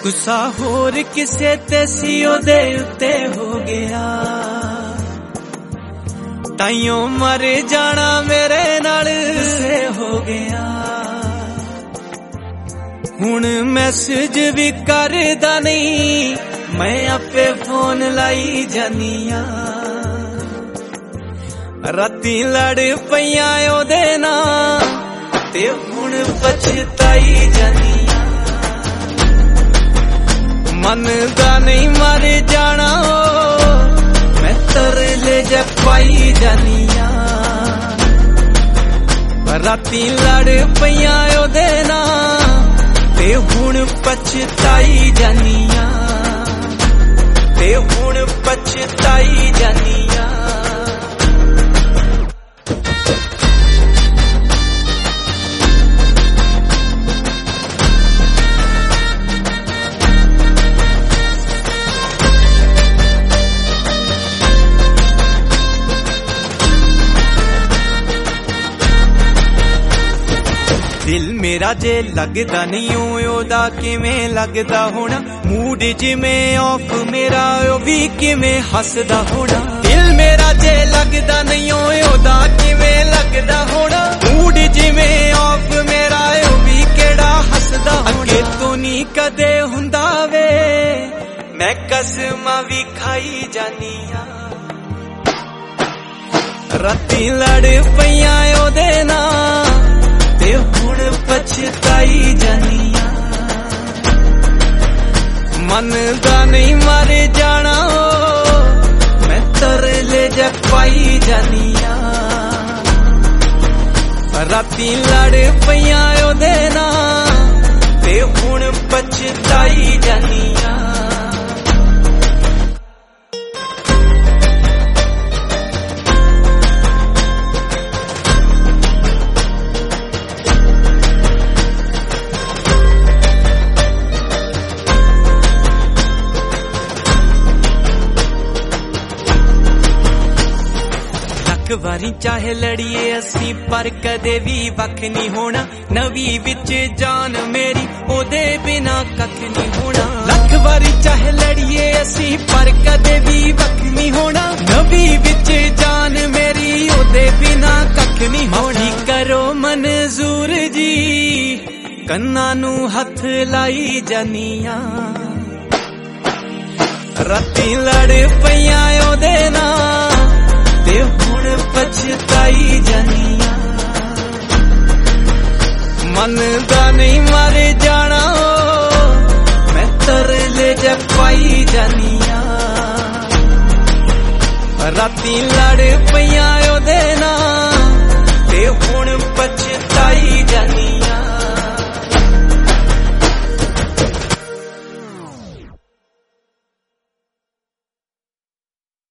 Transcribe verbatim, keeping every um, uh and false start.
गुस्सा होर किसे ते सी ओदे उत्ते हो गया, ताइयों मर जाना मेरे नाल से हो गया। हुण मैसेज भी करदा नहीं, मैं आपे फोन लाई जानिया। राती लड़ पईयां ओदे नाल ते हुण पछताई जानिया। मन दा नहीं मर जाना मैं तरले जा पाई जानिया। राती लड़ पईयां ओदे नाल ते हुण पछताई जानिया, ते हुण पछताई जानिया। दिल मेरा जे लगदा नहीं ओदा किवें लगदा होना, मूड जिवें ऑफ मेरा ओ भी किवें हसदा होना। दिल मेरा जे लगदा नहीं ओदा किवें लगदा होना, मूड जिवें ऑफ मेरा ओ भी केड़ा हसदा होना। अगे तो नहीं कदे हुंदा वे मैं कसमां भी खाई जानिया। राती लड़ पईयां ओदे नाल ते हुण पछताई जानिया। मन दा नहीं मर जाना मैं तरले जा पाई जानिया। राती लड़ पईयां ओदे नाल ते हुण पछताई जानिया। एक बारी चाहे लड़िए असी पर कदे भी वख नहीं होना। नवी विच जान मेरी ओदे बिना कख नहीं होना। लख बारी चाहे लड़िए असी पर कदे भी वख नहीं होना। नवी विच जान मेरी ओदे बिना कख नहीं होना। करो मंजूर जी कन्ना नू हथ लाई जानिया। राती लड़ पईयां ओदे नाल ते हुण पछताई जानिया। मन दा नहीं मर जाना मैं तरले जा पाई जानिया। राती लड़ पईयां ओदे नाल ते हुण पछताई जानिया।